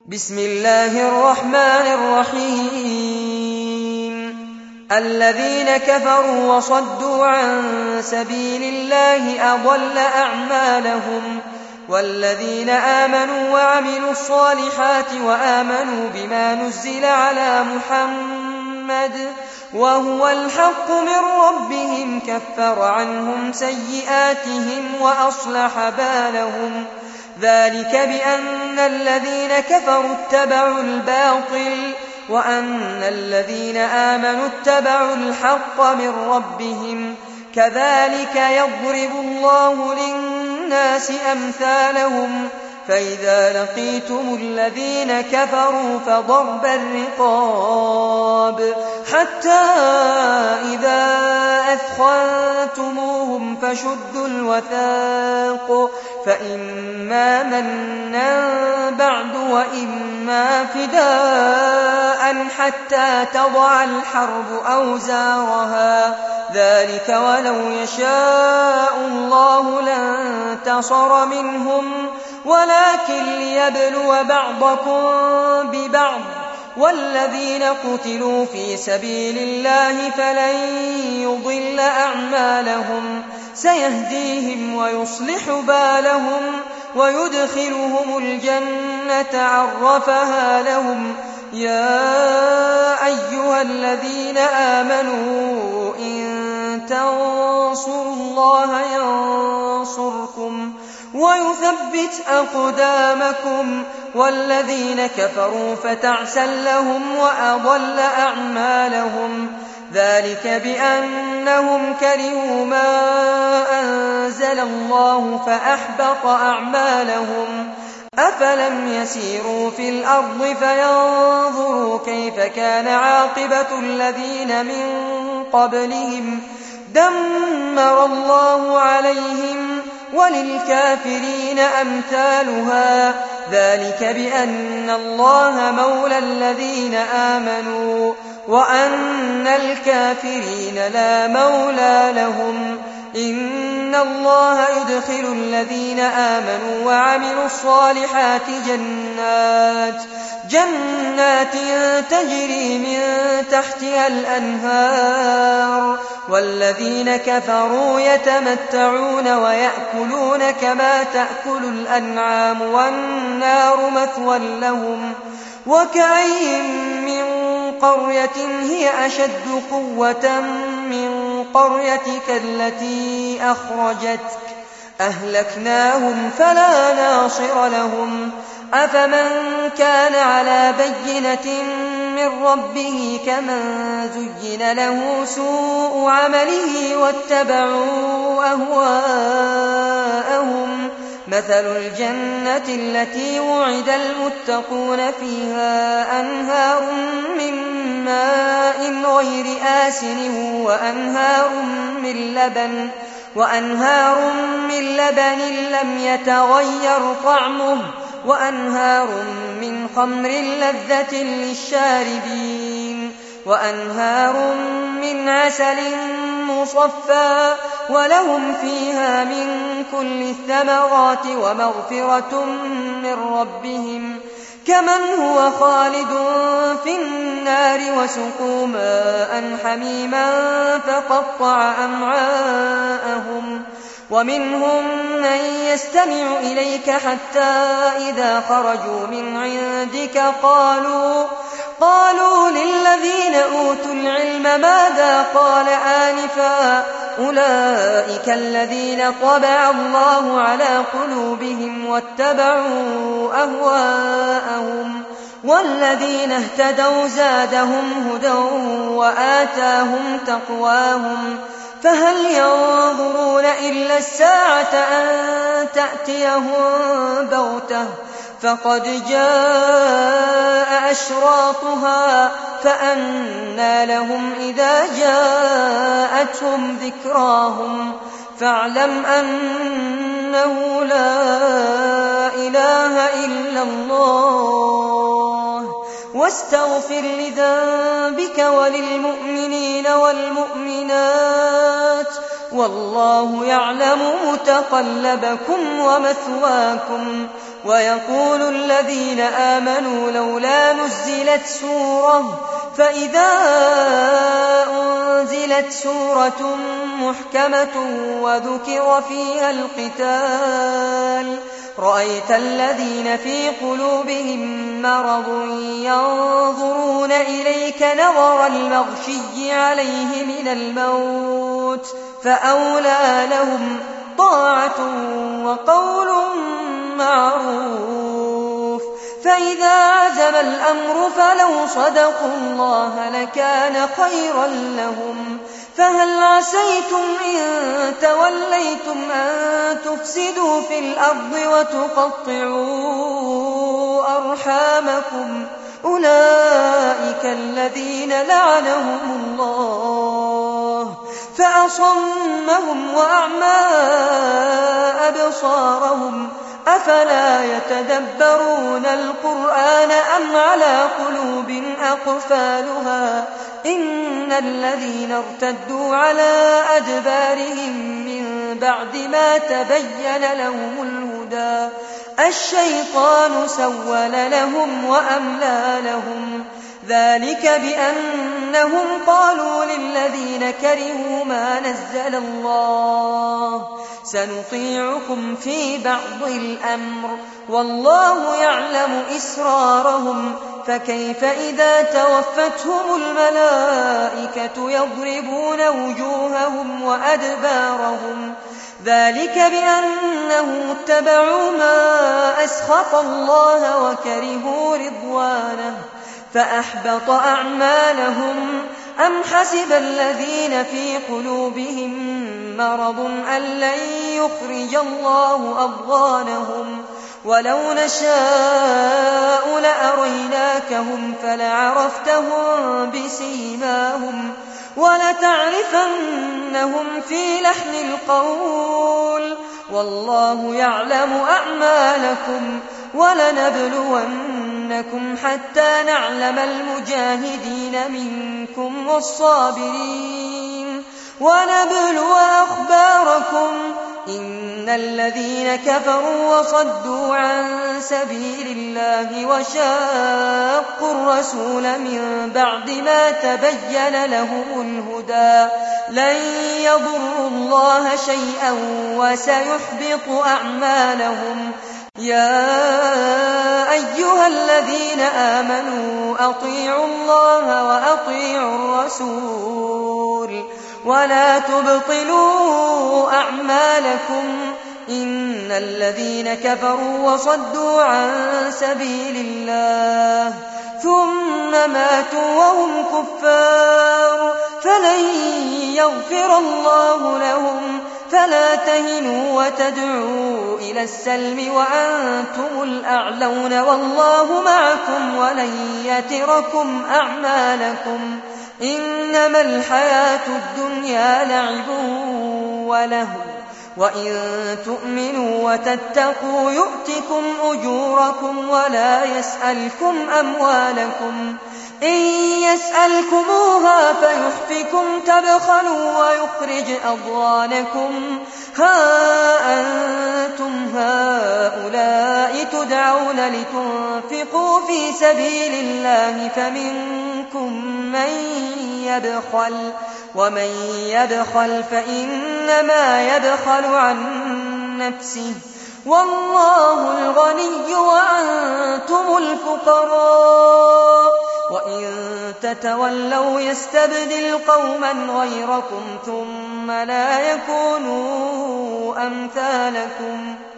بسم الله الرحمن الرحيم الذين كفروا وصدوا عن سبيل الله أضل أعمالهم والذين آمنوا وعملوا الصالحات وآمنوا بما نزل على محمد وهو الحق من ربهم كفر عنهم سيئاتهم وأصلح بالهم ذلك بأن الذين كفروا اتبعوا الباطل وأن الذين آمنوا اتبعوا الحق من ربهم كذلك يضرب الله للناس أمثالهم فإذا لقيتم الذين كفروا فضرب الرقاب حتى إذا أثخنتموهم فشدوا الوثاق فإما منا بعد وإما فداء حتى تضع الحرب أوزارها ذلك ولو يشاء الله لانتصر منهم ولكن ليبلو بعضكم ببعض والذين قتلوا في سبيل الله فلن يضل أعمالهم سيهديهم ويصلح بالهم ويدخلهم الجنة عرفها لهم يا أيها الذين آمنوا إن تنصروا الله ينصركم ويثبت أقدامكم والذين كفروا فتعسا لهم وأضل أعمالهم ذلك بأنهم كرهوا ما أنزل الله فأحبط أعمالهم أفلم يسيروا في الأرض فينظروا كيف كان عاقبة الذين من قبلهم دمر الله عليهم وللكافرين أمثالها ذلك بأن الله مولى الذين آمنوا وأن الكافرين لا مولى لهم إن الله يدخل الذين آمنوا وعملوا الصالحات جنات تجري من تحتها الأنهار والذين كفروا يتمتعون ويأكلون كما تأكل الأنعام والنار مثوى لهم وكأين من قرية هي أشد قوة من قريتك التي أخرجتك أهلكناهم فلا ناصر لهم أفمن كان على بينة من ربه كمن زين له سوء عمله واتبعوا أهواءهم مثل الجنة التي وعد المتقون فيها أنهار من ماء غير آسن وأنهار من لبن لم يتغير طعمه وأنهار من خمر لذة للشاربين وأنهار من عسل مصفى ولهم فيها من كل الثمرات ومغفرة من ربهم كمن هو خالد في النار وسقوا ماء حميما فقطع أمعاءهم ومنهم من يستمع إليك حتى إذا خرجوا من عندك قالوا للذين أوتوا العلم ماذا قال آنفا أولئك الذين طبع الله على قلوبهم واتبعوا أهواءهم والذين اهتدوا زادهم هدى وآتاهم تقواهم فهل ينظرون إلا الساعة أن تأتيهم بغتة فقد جاء أشراطها فأنى لهم إذا جاءتهم ذكراهم فاعلم أنه لا إله إلا الله واستغفر لذنبك وللمؤمنين والمؤمنات والله يعلم متقلبكم ومثواكم ويقول الذين آمنوا لولا نزلت سورة فإذا أنزلت سورة محكمة وذكر فيها القتال رأيت الذين في قلوبهم مرض ينظرون إليك نظر المغشي عليه من الموت فأولى لهم طاعة وقول معروف فإذا عزم الأمر فلو صدقوا الله لكان خيرا لهم فهل عسيتم إن توليتم أن تفسدوا في الأرض وتقطعوا أرحامكم أولئك الذين لعنهم الله فأصمهم وأعمى أبصارهم أفلا يتدبرون القرآن أم على قلوب أقفالها إن الذين ارتدوا على أدبارهم من بعد ما تبين لهم الهدى الشيطان سول لهم وأملى لهم ذلك بأنهم قالوا للذين كرهوا ما نزل الله سنطيعكم في بعض الأمر والله يعلم إسرارهم فكيف إذا توفتهم الملائكة يضربون وجوههم وأدبارهم ذلك بأنهم اتبعوا ما أسخط الله وكرهوا رضوانه فأحبط أعمالهم أم حسب الذين في قلوبهم مرض أن لن يخرج الله أضغانهم ولو نشاء لأريناكهم فلعرفتهم بسيماهم ولتعرفنهم في لحن القول والله يعلم أعمالكم ولنبلونكم حتى نعلم المجاهدين منكم والصابرين ونبلو أخباركم إن الذين كفروا وصدوا عن سبيل الله وشاقوا الرسول من بعد ما تبين لهم الهدى لن يضروا الله شيئا وسيحبط أعمالهم يا أيها الذين آمنوا أطيعوا الله وأطيعوا الرسول ولا تبطلوا أعمالكم إن الذين كفروا وصدوا عن سبيل الله ثم ماتوا وهم كفار فلن يغفر الله لهم فلا تهنوا وتدعوا إلى السلم وأنتم الأعلون والله معكم ولن يتركم أعمالكم إنما الحياة الدنيا لعب ولهو وإن تؤمنوا وتتقوا يؤتكم أجوركم ولا يسألكم أموالكم إن يسألكموها فيحفكم تبخلوا ويخرج أضغانكم ها أنتم هؤلاء تدعون لتنفقوا في سبيل الله فمنكم من يبخل ومن يبخل فإنما يبخل عن نفسه والله الغني وأنتم الفقراء وإن تتولوا يستبدل قوما غيركم ثم لا يكونوا أمثالكم